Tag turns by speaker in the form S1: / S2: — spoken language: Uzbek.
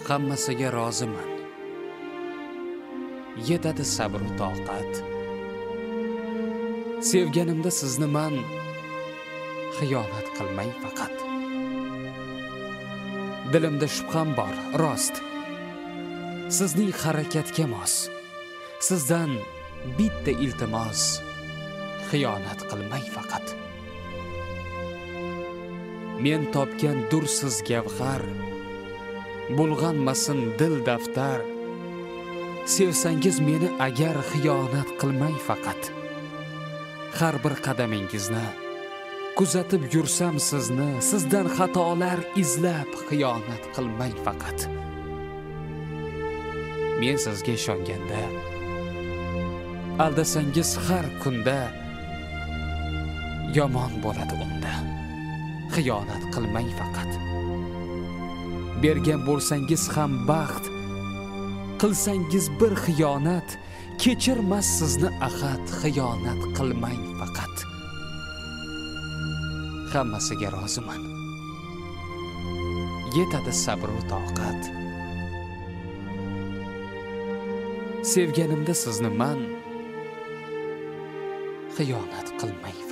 S1: hammasiga roziman. Yetadi sabr va toqat. Sevganimda sizni man xiyonat qilmay faqat. Dilimda shubham bor, rost. Sizning harakatga mos. Sizdan bitta iltimos. Xiyonat qilmay faqat. Men topgan dursiz gavhar, bulg'anmasin dil daftar. Sevsangiz meni agar xiyonat qilmay faqat. Har bir qadamingizni kuzatib yursam sizni, sizdan xatolar izlab xiyonat qilmay faqat. Men sizga ishonganda aldasangiz har kunda yomon bo'ladi unda. Xiyonat qilmay faqat. Bergan bo'lsangiz ham baxt, qilsangiz bir xiyonat, kechirmas sizni ahad. Xiyonat qilmang faqat. Hammasiga roziman. Yetadi sabr va toqat. Sevganimda sizni man xiyonat qilmay